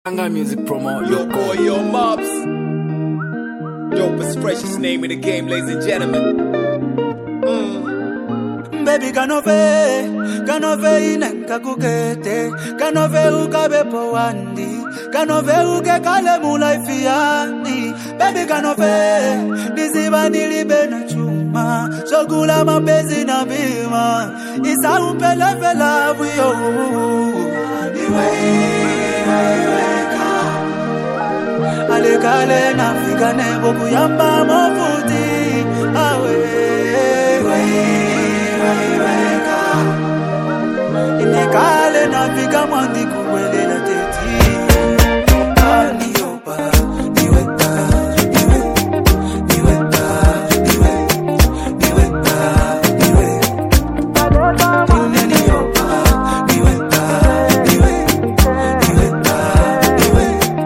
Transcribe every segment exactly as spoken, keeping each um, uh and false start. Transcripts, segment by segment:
Blanga Music Promo. Yo, boy, yo, Mobs. Dopest, freshest name in the game, ladies and gentlemen. Mm. Baby, kanove, kanove inenka kukete, kanove ukabe po wandi, kanove uke kale mulaifi yani. Baby, kanove, niziba nilibe na chuma, shokula mabezi na bima, isa umpele vela vuyo. Iwe, iwe, ale kale na fika nebo kuyamba mofuti awe we we ka ine kale na fika mwandi kuwelela teti ani yopa niwe ta niwe niwe ta niwe niwe ta niwe ine yopa niwe ta niwe niwe ta niwe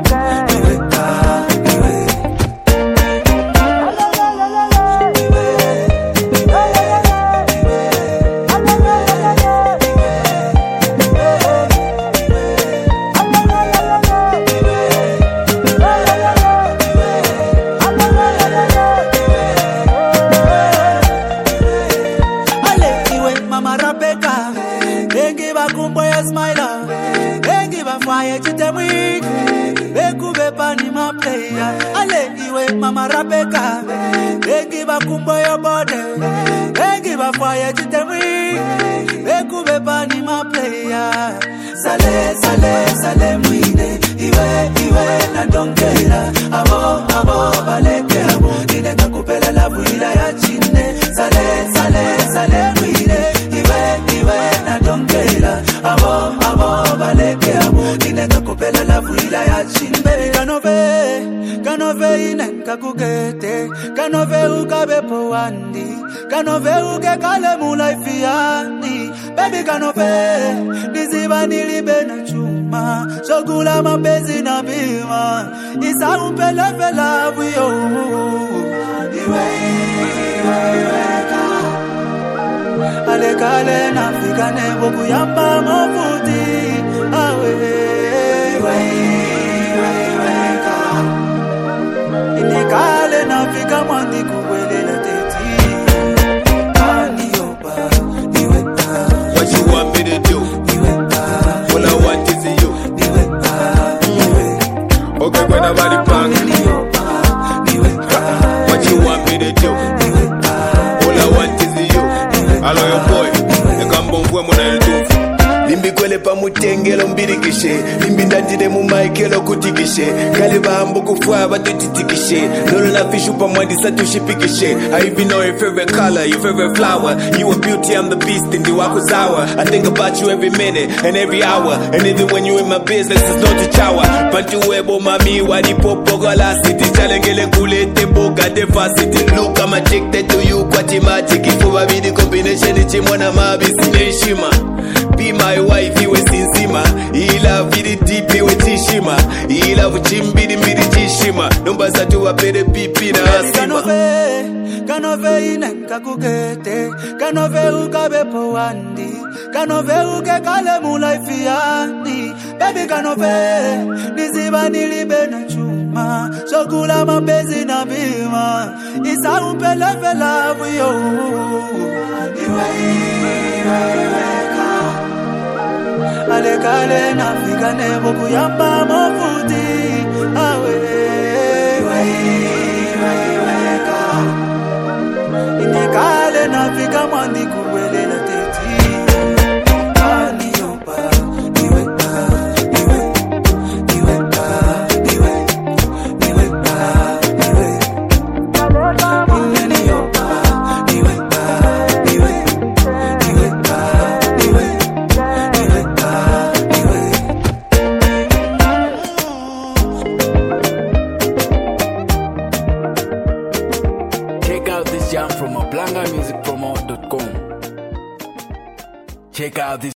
Mama Rabeka, they give a kumbo your body, they give a fire to the week, they could be bunny my player. Sale, sale, sale, muide, iwe, iwe, na donkela, abo, abo, baleke, abo, ine kakupela la buila ya chine. Sale, sale, sale, muide, iwe, iwe, na donkela, abo, abo, baleke, abo, ine kakupela la buila ya chine. Baby, kanove, kanove inenka kukete, kanove ukabe po wandi, kanove uke kale mulaifi yani. Baby, kanove, niziba nilibe na chuma, shokula mabezi na bima, isa umpele vela vuyo. Iwe, iwe, iwe ka ale kale na fika nebo kuyamba mofuti awe iwe, iwe, iwe ka ine kale na fika mwandi kuwelela teti ani yopa niwe ta. What you want me to do? Niwe ta. All I want is you. Niwe ta. Niwe. Okay, when nobody bang. Yopa niwe ta. What you want me to do? Niwe ta. All I want is you. Hello, your boy. The gambo mwe mwana yutufu. Limbi kwele pa mutengelo mbirikishe, limbi ndandide mu maikelo kutikishe, kale bahambo kufwa batutitikishe, lolo na fishu pa mwadi satushipikishe. I even know your favorite color, your favorite flower, you a beauty, I'm the beast, and you wako sawa. I think about you every minute and every hour, and even when you in my business, it's not to chower. Pantu webo mami, wadi popo gola city, chalengele kulete boga defacity. Look, I'm addicted to you, kwati magic, ifo babi the combination, ichi mwana mabi sineshima. Be my wife, iwe sinzima, ila vidi deep, iwe tishima, ila vuchimbidi mbidi tishima, numba satu wapere pipi na asima. Kanove, kanove inenka kukete, kanove ukabe po wandi, kanove uke kale mulaifi yani. Baby, kanove, niziba nilibe na chuma, shokula mabezi na bima, isa umpele vela vuyo. Iwe, iwe, iwe ka ale kale na fika nebo kuyamba mofuti awe iwe, iwe, iwe ka ine kale na fika mwandi kuwelela teti ani yopa niwe ta niwe niwe ta niwe niwe ta niwe ine yopa niwe ta niwe niwe ta niwe Check out this jam from blanga music promo dot com. Check out this